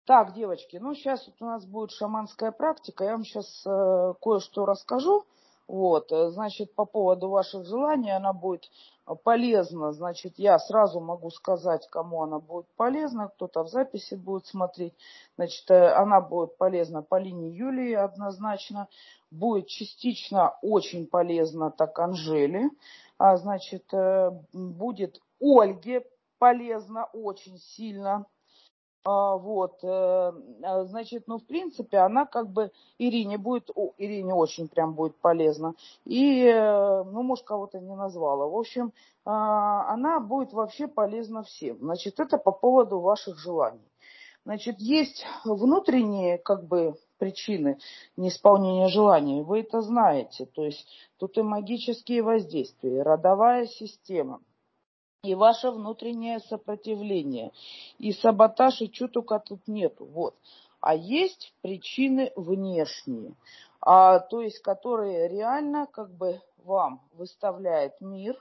Так, девочки, ну сейчас вот у нас будет шаманская практика. Я вам сейчас кое-что расскажу. Вот, значит, по поводу ваших желаний она будет полезна. Значит, я сразу могу сказать, кому она будет полезна. Кто-то в записи будет смотреть. Значит, она будет полезна Полине Юлии однозначно. Будет частично очень полезна так Анжеле. Значит, будет Ольге полезно очень сильно. Вот, значит, ну, в принципе, она как бы Ирине будет, Ирине очень прям будет полезно. И, ну, может, кого-то не назвала. В общем, она будет вообще полезна всем. Значит, это по поводу ваших желаний. Значит, есть внутренние, как бы, причины неисполнения желаний. Вы это знаете. То есть, тут и магические воздействия, и родовая система. И ваше внутреннее сопротивление, и саботаж, и чего только тут нету. Вот. А есть причины внешние, то есть которые реально как бы вам выставляет мир.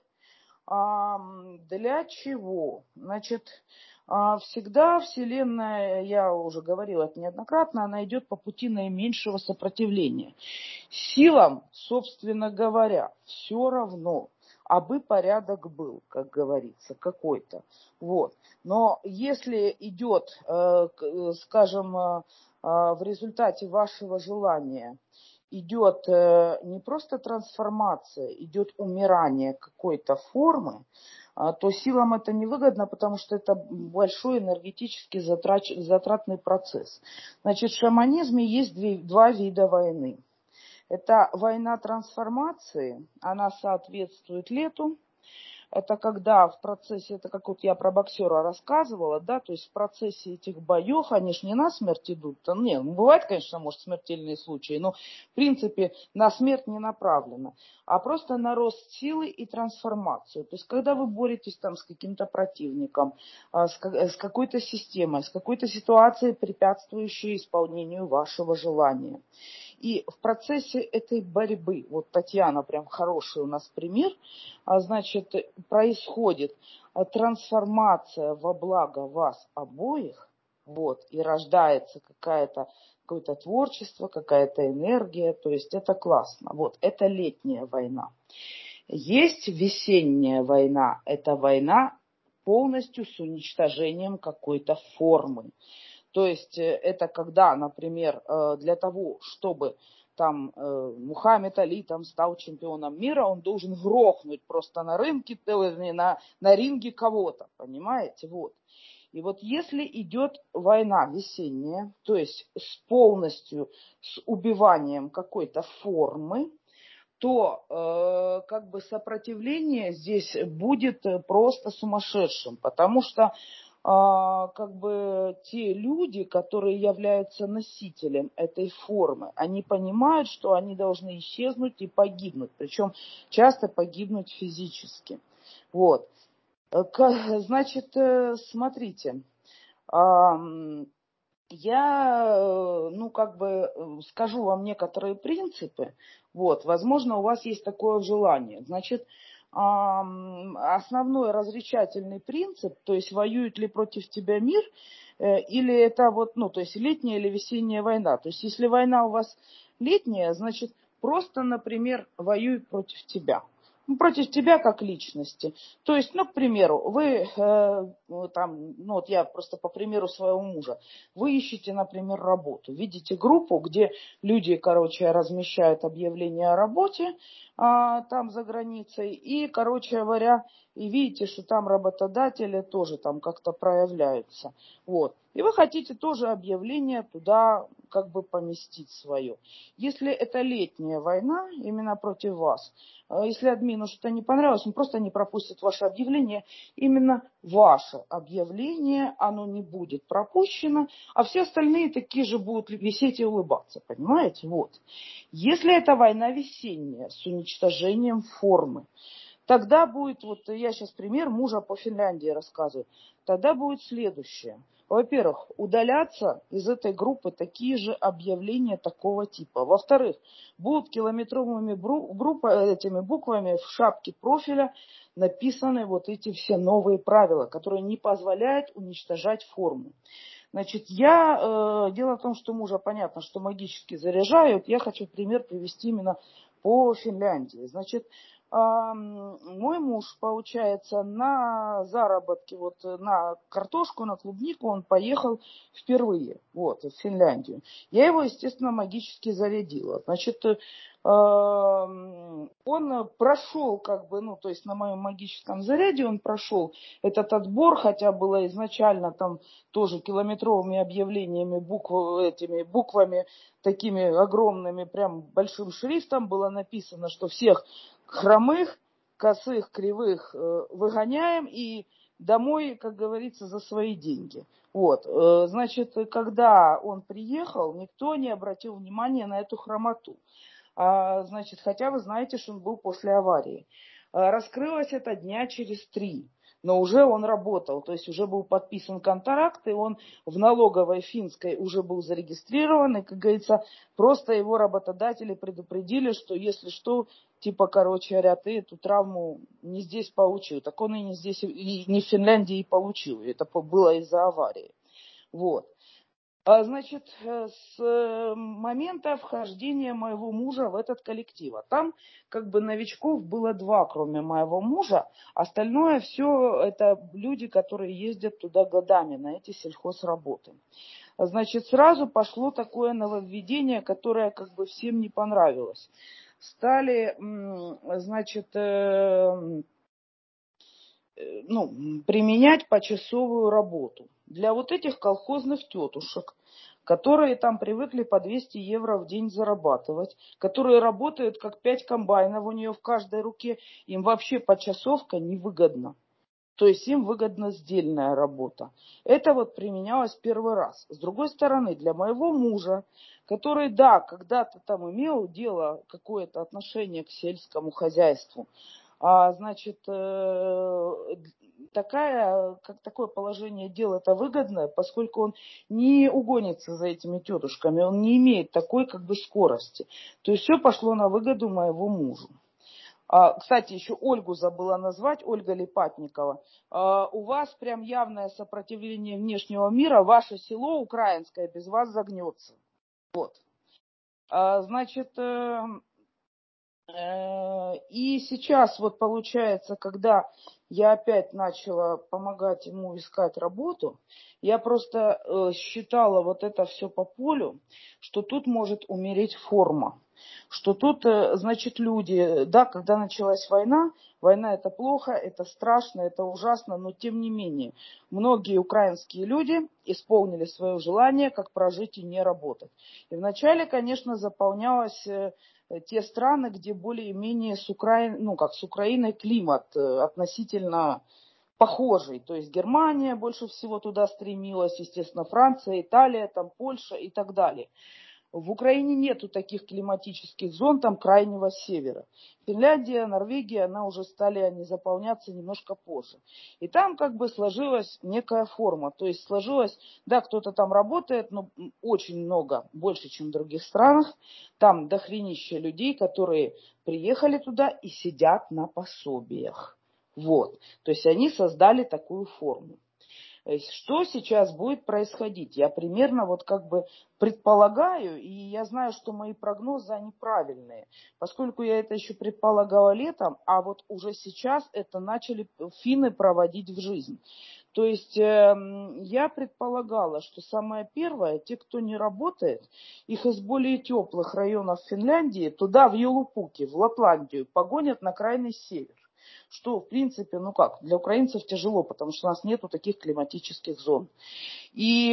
Для чего? Значит, всегда Вселенная, я уже говорила это неоднократно, она идет по пути наименьшего сопротивления. Силам, собственно говоря, все равно, абы порядок был, как говорится, какой-то. Вот. Но если идет, скажем, в результате вашего желания, идет не просто трансформация, идет умирание какой-то формы, то силам это невыгодно, потому что это большой энергетически затратный процесс. Значит, в шаманизме есть два вида войны. Это война трансформации, она соответствует лету. Это когда в процессе, это как вот я про боксера рассказывала, да, то есть в процессе этих боев, они же не на смерть идут. Не, бывает, конечно, может, смертельные случаи, но в принципе на смерть не направлено, а просто на рост силы и трансформацию. То есть когда вы боретесь там с каким-то противником, с какой-то системой, с какой-то ситуацией, препятствующей исполнению вашего желания. И в процессе этой борьбы, вот Татьяна прям хороший у нас пример, значит, происходит трансформация во благо вас обоих, вот, и рождается какое-то творчество, какая-то энергия, то есть это классно. Вот, это летняя война. Есть весенняя война, это война полностью с уничтожением какой-то формы. То есть это когда, например, для того, чтобы там Мухаммед Али там стал чемпионом мира, он должен грохнуть просто на рынке, на ринге кого-то, понимаете? Вот. И вот если идет война весенняя, то есть с убиванием какой-то формы, то как бы сопротивление здесь будет просто сумасшедшим, потому что как бы те люди, которые являются носителем этой формы, они понимают, что они должны исчезнуть и погибнуть, причем часто погибнуть физически. Вот. Значит, смотрите, я, ну, как бы скажу вам некоторые принципы. Вот, возможно, у вас есть такое желание. Значит, основной различательный принцип, то есть воюет ли против тебя мир, или это вот, ну, то есть летняя или весенняя война. То есть если война у вас летняя, значит, просто, например, воюет против тебя. Ну, против тебя как личности. То есть, ну, к примеру, вы там, ну, вот я просто по примеру своего мужа, вы ищете, например, работу, видите группу, где люди, короче, размещают объявления о работе там за границей, и, короче говоря, и видите, что там работодатели тоже там как-то проявляются. Вот. И вы хотите тоже объявление туда как бы поместить свое. Если это летняя война, именно против вас, если админу что-то не понравилось, он просто не пропустит ваше объявление. Именно ваше объявление, оно не будет пропущено, а все остальные такие же будут висеть и улыбаться, понимаете? Вот. Если это война весенняя с уничтожением формы, тогда будет, вот я сейчас пример мужа по Финляндии рассказываю, тогда будет следующее. Во-первых, удаляться из этой группы такие же объявления такого типа. Во-вторых, будут километровыми этими буквами в шапке профиля написаны вот эти все новые правила, которые не позволяют уничтожать форму. Значит, дело в том, что мужа понятно, что магически заряжают. Я хочу пример привести именно по Финляндии. Значит, мой муж, получается, на заработки, вот на картошку, на клубнику он поехал впервые, вот, в Финляндию. Я его, естественно, магически зарядила. Значит, он прошел, как бы, ну, то есть на моем магическом заряде он прошел этот отбор, хотя было изначально там тоже километровыми объявлениями, этими буквами такими огромными, прям большим шрифтом было написано, что всех хромых, косых, кривых выгоняем и домой, как говорится, за свои деньги. Вот, значит, когда он приехал, никто не обратил внимания на эту хромоту. Значит, хотя вы знаете, что он был после аварии. Раскрылось это дня через 3, но уже он работал, то есть уже был подписан контракт, и он в налоговой финской уже был зарегистрирован, и, как говорится, просто его работодатели предупредили, что если что, типа, короче говоря, ты эту травму не здесь получил. Так он и не здесь, и не в Финляндии и получил. Это было из-за аварии. Вот. Значит, с момента вхождения моего мужа в этот коллектив. Там как бы новичков было 2, кроме моего мужа. Остальное все это люди, которые ездят туда годами на эти сельхозработы. Значит, сразу пошло такое нововведение, которое как бы всем не понравилось. Стали, значит, применять почасовую работу для вот этих колхозных тетушек, которые там привыкли по 200 евро в день зарабатывать, которые работают как 5 комбайнов у нее в каждой руке, им вообще почасовка невыгодна. То есть им выгодна сдельная работа. Это вот применялось первый раз. С другой стороны, для моего мужа, который, да, когда-то там имел дело, какое-то отношение к сельскому хозяйству, значит, такое положение дел это выгодное, поскольку он не угонится за этими тетушками, он не имеет такой как бы скорости. То есть все пошло на выгоду моего мужу. Кстати, еще Ольгу забыла назвать, Ольга Липатникова. У вас прям явное сопротивление внешнего мира, ваше село украинское без вас загнется. Вот. Значит, и сейчас вот получается, когда я опять начала помогать ему искать работу, я просто считала вот это все по полю, что тут может умереть форма. Что тут, значит, люди, да, когда началась война, война это плохо, это страшно, это ужасно, но тем не менее, многие украинские люди исполнили свое желание, как прожить и не работать. И вначале, конечно, заполнялось те страны, где более-менее с Украиной климат относительно похожий. То есть Германия больше всего туда стремилась, естественно, Франция, Италия, там Польша и так далее. В Украине нету таких климатических зон, там крайнего севера. Финляндия, Норвегия, она уже стали они заполняться немножко позже. И там как бы сложилась некая форма. То есть сложилась, да, кто-то там работает, но очень много, больше, чем в других странах. Там дохренища людей, которые приехали туда и сидят на пособиях. Вот. То есть они создали такую форму. Что сейчас будет происходить? Я примерно вот как бы предполагаю, и я знаю, что мои прогнозы, они правильные, поскольку я это еще предполагала летом, а вот уже сейчас это начали финны проводить в жизнь. То есть я предполагала, что самое первое, те, кто не работает, их из более теплых районов Финляндии туда, в Юлупуки, в Лапландию, погонят на крайний север. Что, в принципе, для украинцев тяжело, потому что у нас нету таких климатических зон. И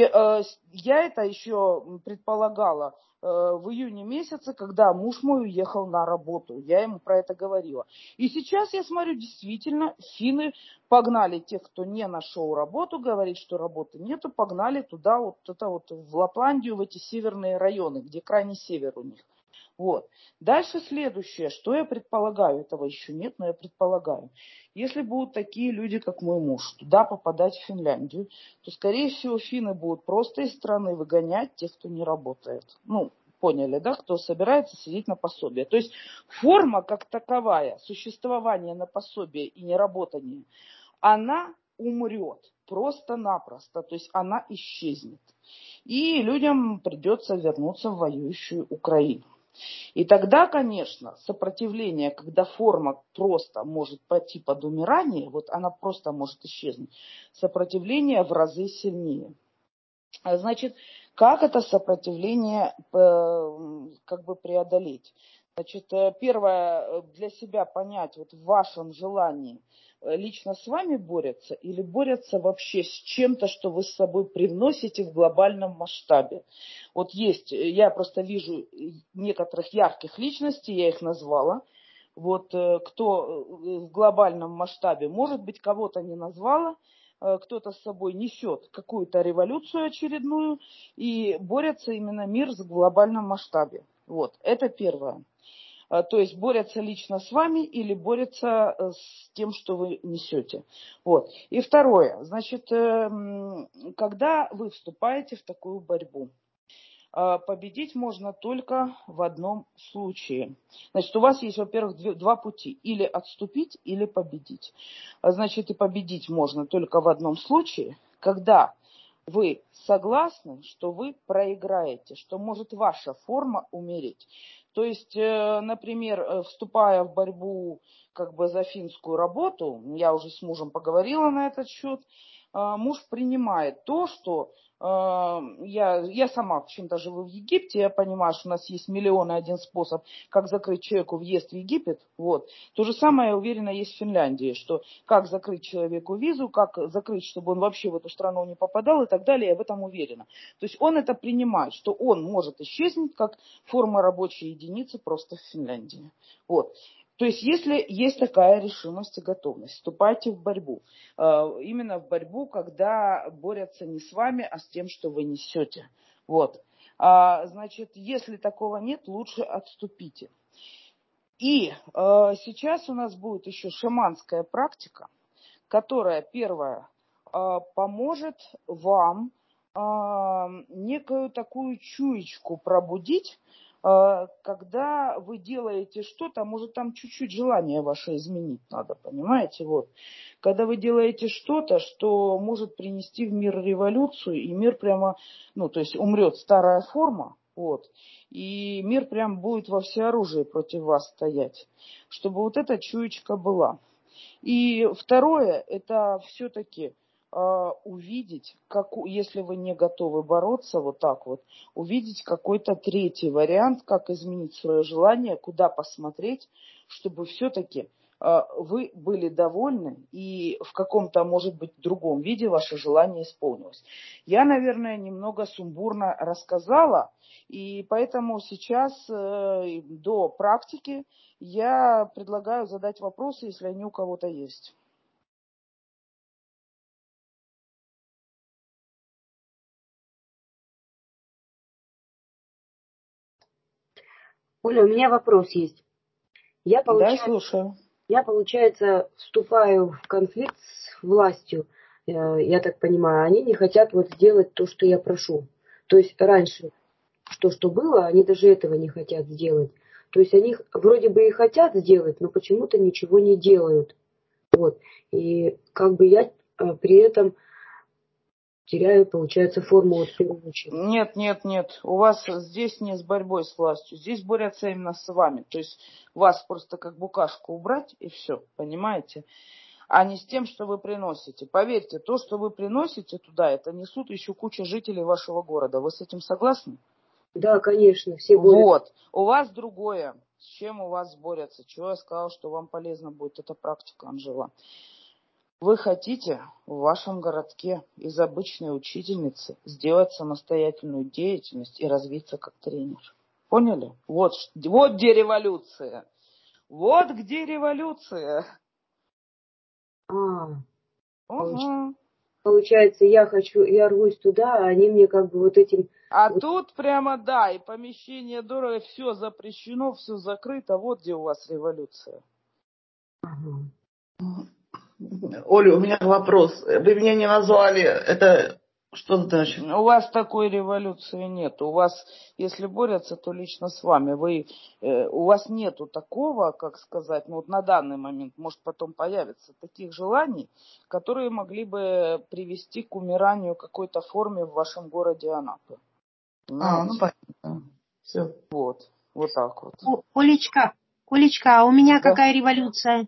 я это еще предполагала в июне месяце, когда муж мой уехал на работу. Я ему про это говорила. И сейчас я смотрю, действительно, финны погнали тех, кто не нашел работу, говорит, что работы нету, погнали туда, в Лапландию, в эти северные районы, где крайний север у них. Вот. Дальше следующее, что я предполагаю, этого еще нет, но я предполагаю. Если будут такие люди, как мой муж, туда попадать в Финляндию, то, скорее всего, финны будут просто из страны выгонять тех, кто не работает. Поняли, да, кто собирается сидеть на пособие. То есть форма как таковая, существование на пособие и неработание, она умрет. просто-напросто, то есть она исчезнет. И людям придется вернуться в воюющую Украину. И тогда, конечно, сопротивление, когда форма просто может пойти под умирание, вот она просто может исчезнуть, сопротивление в разы сильнее. Значит, как это сопротивление как бы преодолеть? Значит, первое, для себя понять вот в вашем желании, лично с вами борются или борются вообще с чем-то, что вы с собой привносите в глобальном масштабе. Вот есть, я просто вижу некоторых ярких личностей, я их назвала. Вот кто в глобальном масштабе, может быть, кого-то не назвала, кто-то с собой несет какую-то революцию очередную и борется именно мир в глобальном масштабе. Вот, это первое. То есть борются лично с вами или борются с тем, что вы несете. Вот. И второе, значит, когда вы вступаете в такую борьбу, победить можно только в одном случае. Значит, у вас есть, во-первых, два пути. Или отступить, или победить. Значит, и победить можно только в одном случае, когда вы согласны, что вы проиграете, что может ваша форма умереть. То есть, например, вступая в борьбу как бы за финскую работу, я уже с мужем поговорила на этот счет, муж принимает то, что я сама почему-то живу в Египте, я понимаю, что у нас есть 1,000,001 способ, как закрыть человеку въезд в Египет. Вот. То же самое, я уверена, есть в Финляндии, что как закрыть человеку визу, как закрыть, чтобы он вообще в эту страну не попадал и так далее, я в этом уверена. То есть он это принимает, что он может исчезнуть как форма рабочей единицы просто в Финляндии. Вот. То есть, если есть такая решимость и готовность, вступайте в борьбу. Именно в борьбу, когда борются не с вами, а с тем, что вы несете. Вот. Значит, если такого нет, лучше отступите. И сейчас у нас будет еще шаманская практика, которая, первая, поможет вам некую такую чуечку пробудить, когда вы делаете что-то, может там чуть-чуть желание ваше изменить надо, понимаете, вот. Когда вы делаете что-то, что может принести в мир революцию, и мир прямо, ну, то есть умрет старая форма, вот, и мир прям будет во всеоружии против вас стоять, чтобы вот эта чуечка была. И второе, это все-таки увидеть, если вы не готовы бороться вот так вот, увидеть какой-то третий вариант, как изменить свое желание, куда посмотреть, чтобы все-таки вы были довольны и в каком-то, может быть, другом виде ваше желание исполнилось. Я, наверное, немного сумбурно рассказала, и поэтому сейчас до практики я предлагаю задать вопросы, если они у кого-то есть. Оля, у меня вопрос есть. Я, Да, получается, слушаю. вступаю в конфликт с властью, я так понимаю. Они не хотят вот сделать то, что я прошу. То есть раньше что было, они даже этого не хотят сделать. То есть они вроде бы и хотят сделать, но почему-то ничего не делают. Вот. И как бы я при этом теряю, получается, форму вот в первую очередь. Нет. У вас здесь не с борьбой с властью. Здесь борются именно с вами. То есть вас просто как букашку убрать и все, понимаете? А не с тем, что вы приносите. Поверьте, то, что вы приносите туда, это несут еще куча жителей вашего города. Вы с этим согласны? Да, конечно, все борются. Вот. У вас другое. С чем у вас борются? Чего я сказала, что вам полезно будет эта практика, Анжела? Вы хотите в вашем городке из обычной учительницы сделать самостоятельную деятельность и развиться как тренер. Поняли? Вот где революция. Вот где революция. Угу. Получается, я рвусь туда, а они мне как бы вот этим... А тут прямо, да, и помещение дорого, все запрещено, все закрыто. Вот где у вас революция. Оля, у меня вопрос. Вы меня не назвали, это Что дальше? У вас такой революции нет. У вас, если борются, то лично с вами. У вас нету такого, как сказать, ну вот на данный момент, может потом появится, таких желаний, которые могли бы привести к умиранию какой-то форме в вашем городе Анапы. Ну понятно. Все. Вот так вот. Олечка, а у меня Да. какая революция?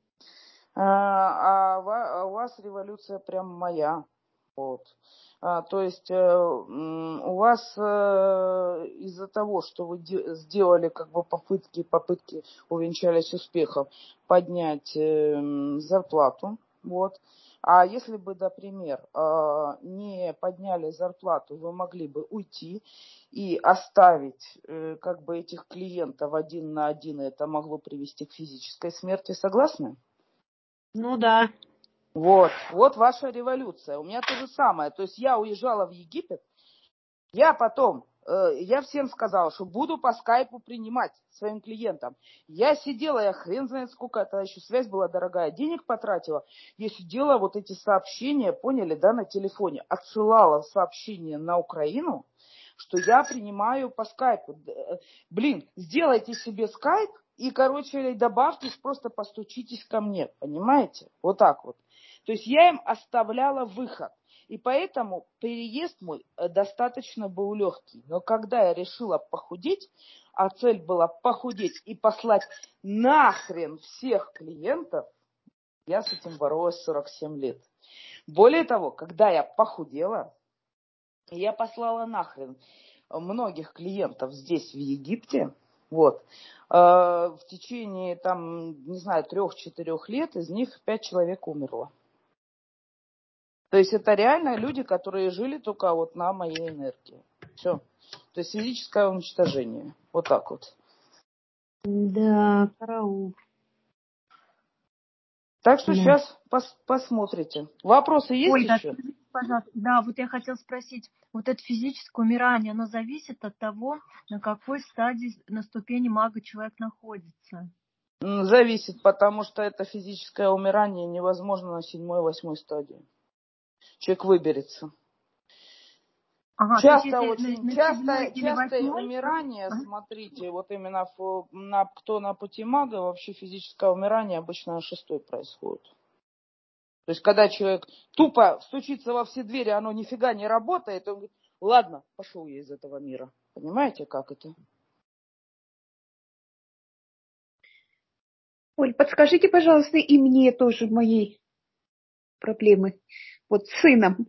У вас революция прям моя. Вот. То есть у вас из-за того, что вы сделали как бы попытки увенчались успехом поднять зарплату, вот. А если бы, например, не подняли зарплату, вы могли бы уйти и оставить как бы этих клиентов один на один, и это могло привести к физической смерти, согласны? Ну да. Вот ваша революция. У меня то же самое. То есть я уезжала в Египет, я всем сказала, что буду по скайпу принимать своим клиентам. Я сидела, я хрен знает сколько, это еще связь была дорогая, денег потратила. Я сидела, вот эти сообщения, поняли, да, на телефоне, отсылала сообщения на Украину, что я принимаю по скайпу. Блин, сделайте себе скайп и, добавьтесь, просто постучитесь ко мне, понимаете? Вот так вот. То есть я им оставляла выход. И поэтому переезд мой достаточно был легкий. Но когда я решила похудеть, а цель была похудеть и послать нахрен всех клиентов, я с этим боролась 47 лет. Более того, когда я похудела, я послала нахрен многих клиентов здесь, в Египте. Вот. В течение, 3-4 лет из них 5 человек умерло. То есть это реально люди, которые жили только вот на моей энергии. Все. То есть физическое уничтожение. Вот так вот. Да, караул. Так что сейчас посмотрите. Вопросы есть Ольга, еще? пожалуйста. Да, вот я хотела спросить, вот это физическое умирание, оно зависит от того, на какой стадии, на ступени мага человек находится? Зависит, потому что это физическое умирание невозможно на 7-8 стадии. Человек выберется. Ага, Частое восьмой, умирание, смотрите, вот именно кто на пути мага, вообще физическое умирание обычно на 6-й происходит. То есть, когда человек тупо стучится во все двери, оно нифига не работает, он говорит, ладно, пошел я из этого мира. Понимаете, как это? Оль, подскажите, пожалуйста, и мне тоже моей проблемы. Вот с сыном.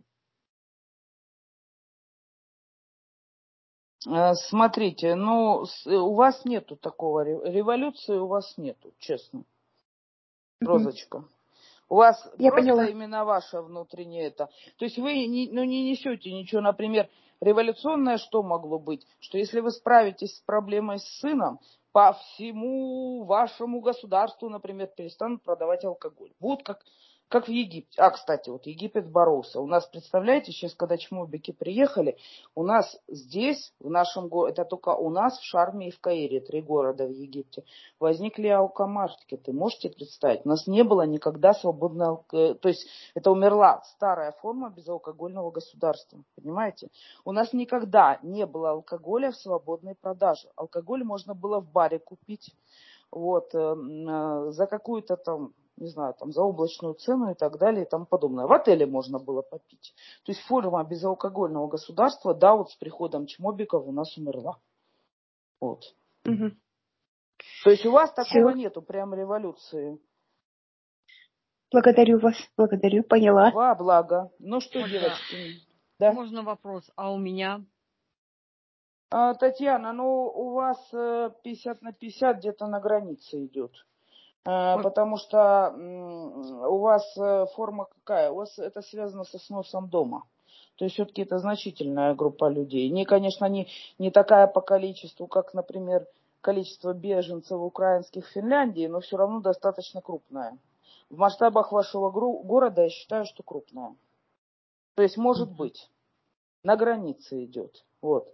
Смотрите, у вас нету такого, революции у вас нету, честно. Розочка. У вас Я просто поняла. именно ваше внутреннее это. То есть вы не несете ничего, например, революционное что могло быть? Что если вы справитесь с проблемой с сыном, по всему вашему государству, например, перестанут продавать алкоголь. Будут как в Египте. Кстати, вот Египет боролся. У нас, представляете, сейчас, когда чмобики приехали, у нас здесь, в нашем городе, это только у нас в Шарме и в Каире, 3 города в Египте, возникли алкомаркеты. Можете представить? У нас не было никогда свободного... То есть это умерла старая форма безалкогольного государства. Понимаете? У нас никогда не было алкоголя в свободной продаже. Алкоголь можно было в баре купить. Вот, за какую-то там, не знаю, там, за облачную цену и так далее и тому подобное. В отеле можно было попить. То есть форма безалкогольного государства, да, вот с приходом чмобиков у нас умерла. Вот. Угу. То есть у вас такого нету, прям революции. Благодарю вас, благодарю, поняла. Во благо. Ну что, Ольга, девочки? Да? Можно вопрос? А у меня? Татьяна, у вас 50/50 где-то на границе идет. Потому что у вас форма какая? У вас это связано со сносом дома. То есть все-таки это значительная группа людей. Конечно, не такая по количеству, как, например, количество беженцев украинских в Финляндии, но все равно достаточно крупная. В масштабах вашего города я считаю, что крупная. То есть может быть. На границе идет. Вот.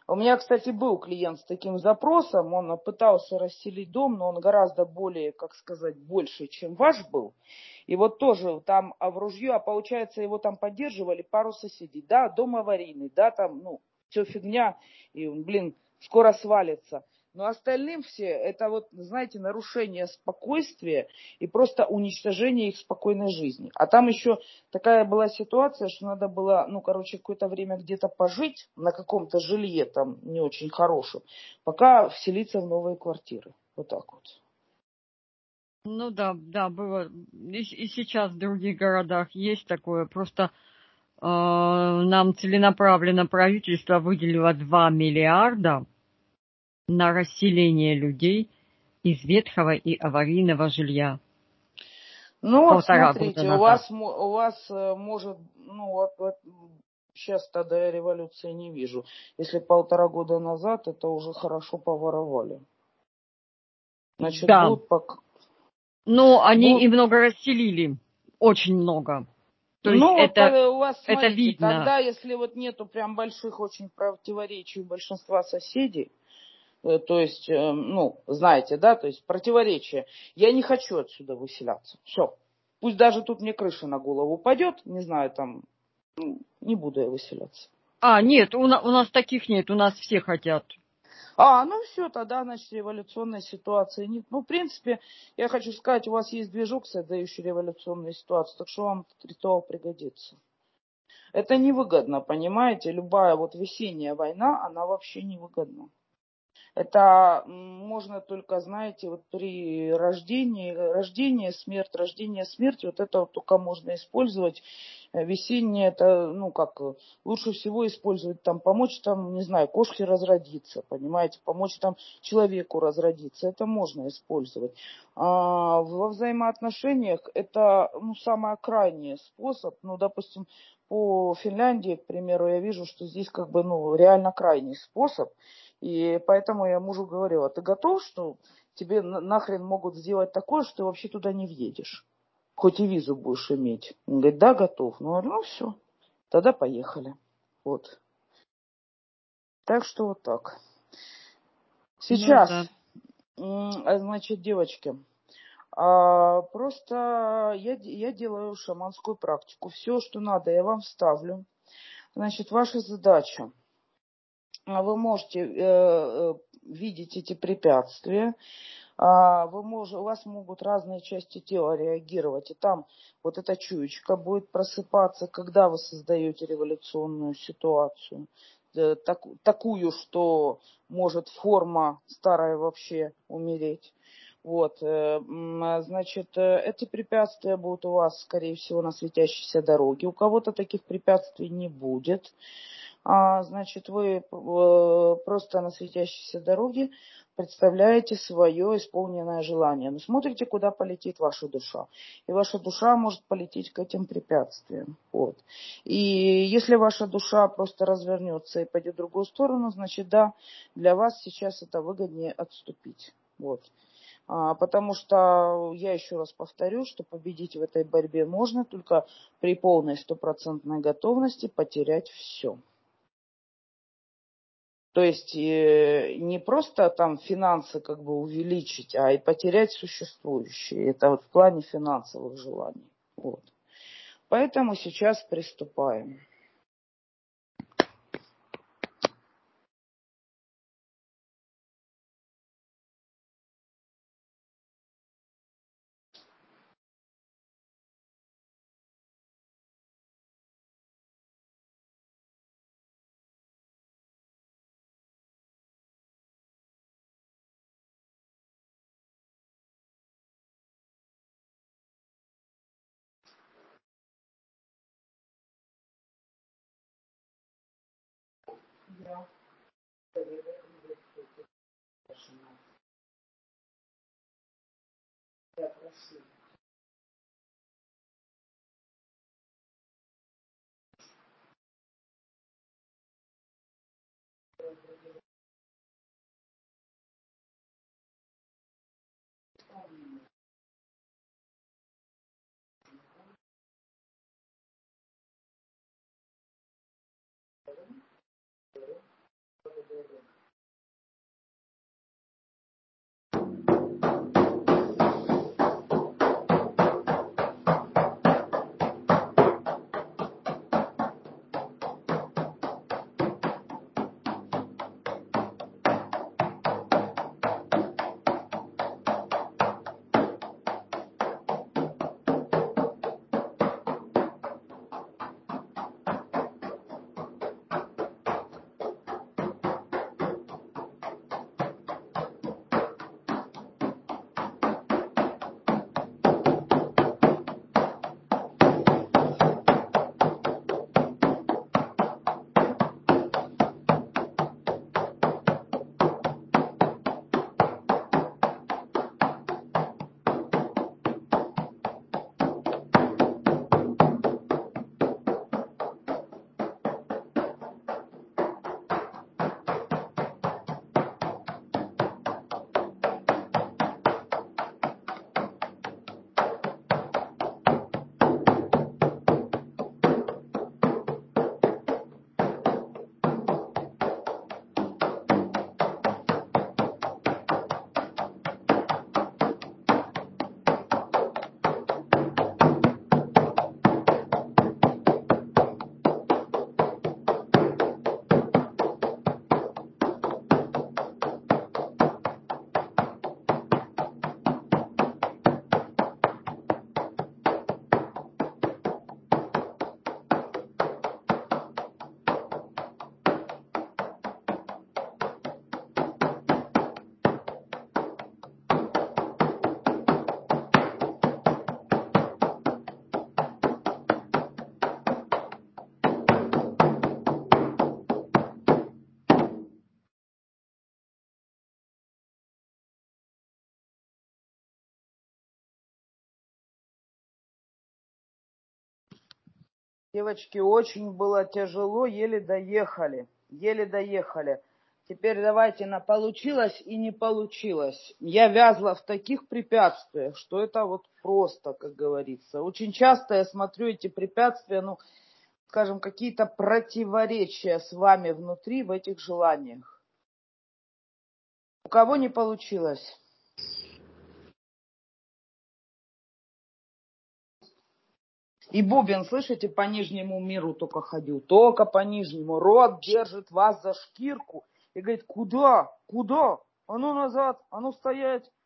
У меня, кстати, был клиент с таким запросом, он пытался расселить дом, но он гораздо более, как сказать, больше, чем ваш был. И вот тоже там в ружье, а получается, его там поддерживали пару соседей. Да, дом аварийный, да, там, ну, все фигня, и, блин, скоро свалится. Но остальным все, это вот, знаете, нарушение спокойствия и просто уничтожение их спокойной жизни. А там еще такая была ситуация, что надо было, ну, короче, какое-то время где-то пожить на каком-то жилье там не очень хорошем, пока вселиться в новые квартиры. Вот так вот. Ну да, да, было. И сейчас в других городах есть такое. Просто нам целенаправленно правительство выделило 2 миллиарда на расселение людей из ветхого и аварийного жилья. Ну вот 1,5 года смотрите, назад. у вас может, ну вот сейчас тогда я революции не вижу. Если 1,5 года назад, это уже хорошо поворовали. Значит, Да. будут пока... Ну, они и будут... много расселили. Очень много. То есть Ну, вот это у вас, смотрите, видно. тогда, если вот нету прям больших очень противоречий у большинства соседей, то есть, ну, знаете, да, то есть противоречия, я не хочу отсюда выселяться. Все. Пусть даже тут мне крыша на голову упадет, не знаю, там, не буду я выселяться. Нет, у нас таких нет, у нас все хотят. Ну все, тогда, значит, революционной ситуации нет. Ну, в принципе, я хочу сказать, у вас есть движок, создающий революционную ситуацию, так что вам этот ритуал пригодится. Это невыгодно, понимаете? Любая вот весенняя война, она вообще невыгодна. Это можно только, знаете, вот при рождении, смерть, вот это вот только можно использовать. Весеннее, это, ну как, лучше всего использовать там, помочь там, не знаю, кошке разродиться, понимаете, помочь там человеку разродиться, это можно использовать. Во взаимоотношениях это, ну, самый крайний способ, ну, допустим, по Финляндии, к примеру, я вижу, что здесь как бы, ну, реально крайний способ. И поэтому я мужу говорила, ты готов, что тебе нахрен могут сделать такое, что ты вообще туда не въедешь? Хоть и визу будешь иметь. Он говорит, да, готов. Ну, говорю, ну все, тогда поехали. Вот. Так что вот так. Сейчас, значит, девочки, просто я делаю шаманскую практику. Все, что надо, я вам вставлю. Значит, ваша задача. Вы можете видеть эти препятствия. У вас могут разные части тела реагировать. И там вот эта чуечка будет просыпаться, когда вы создаете революционную ситуацию. Такую, что может форма старая вообще умереть. Вот, значит, эти препятствия будут у вас, скорее всего, на светящейся дороге. У кого-то таких препятствий не будет. Значит, вы просто на светящейся дороге представляете свое исполненное желание. Но смотрите, куда полетит ваша душа. И ваша душа может полететь к этим препятствиям. Вот. И если ваша душа просто развернется и пойдет в другую сторону, значит, да, для вас сейчас это выгоднее отступить. Вот. Потому что, я еще раз повторю, что победить в этой борьбе можно только при полной стопроцентной готовности потерять все. То есть не просто там финансы как бы увеличить, а и потерять существующие. Это вот в плане финансовых желаний. Вот. Поэтому сейчас приступаем. Я прошу. Девочки, очень было тяжело, еле доехали. Еле доехали. Теперь давайте на получилось и не получилось. Я вязла в таких препятствиях, что это вот просто, как говорится. Очень часто я смотрю эти препятствия, ну, скажем, какие-то противоречия с вами внутри в этих желаниях. У кого не получилось? И Бубен, слышите, по нижнему миру только ходил, только по нижнему. Род держит вас за шкирку и говорит, куда, куда, а ну назад, а ну стоять.